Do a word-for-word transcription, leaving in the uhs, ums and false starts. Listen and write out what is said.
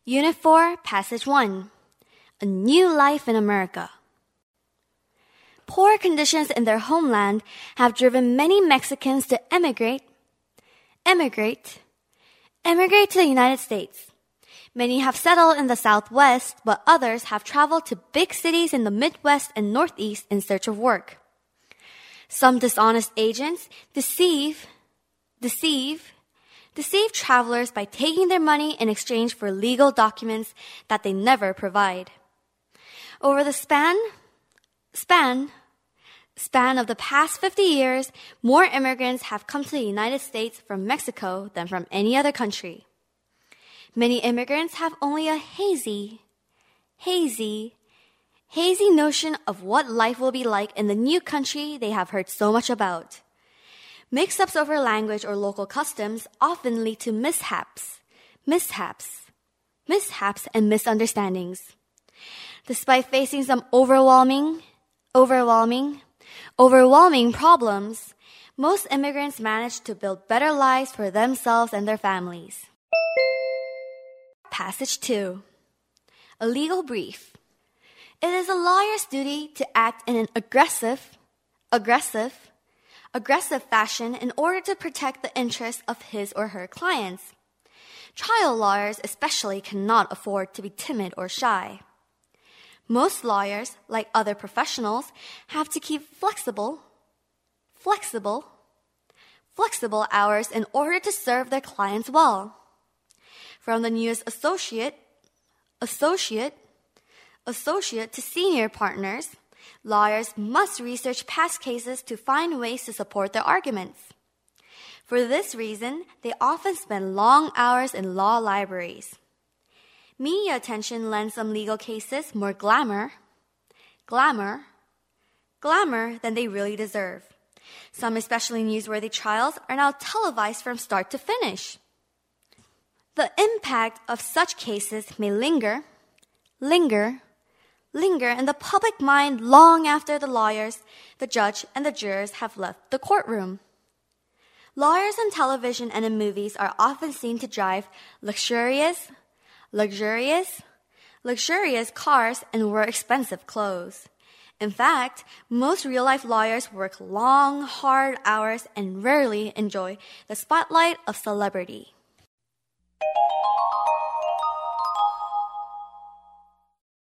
Unit four, Passage one. A New Life in America. Poor conditions in their homeland have driven many Mexicans to emigrate, emigrate, emigrate to the United States. Many have settled in the Southwest, but others have traveled to big cities in the Midwest and Northeast in search of work. Some dishonest agents deceive, deceive, deceive travelers by taking their money in exchange for legal documents that they never provide. Over the span, span, span of the past fifty years, more immigrants have come to the United States from Mexico than from any other country. Many immigrants have only a hazy, hazy, hazy notion of what life will be like in the new country they have heard so much about. Mix-ups over language or local customs often lead to mishaps, mishaps, mishaps, and misunderstandings. Despite facing some overwhelming, overwhelming, overwhelming problems, most immigrants manage to build better lives for themselves and their families. Passage two. A legal brief. It is a lawyer's duty to act in an aggressive, aggressive, aggressive fashion in order to protect the interests of his or her clients. Trial lawyers especially cannot afford to be timid or shy. Most lawyers, like other professionals, have to keep flexible, flexible, flexible hours in order to serve their clients well. From the newest associate, associate, associate to senior partners, lawyers must research past cases to find ways to support their arguments. For this reason, they often spend long hours in law libraries. Media attention lends some legal cases more glamour, glamour, glamour than they really deserve. Some especially newsworthy trials are now televised from start to finish. The impact of such cases may linger, linger, linger in the public mind long after the lawyers, the judge, and the jurors have left the courtroom. Lawyers on television and in movies are often seen to drive luxurious, luxurious, luxurious cars and wear expensive clothes. In fact, most real-life lawyers work long, hard hours and rarely enjoy the spotlight of celebrity.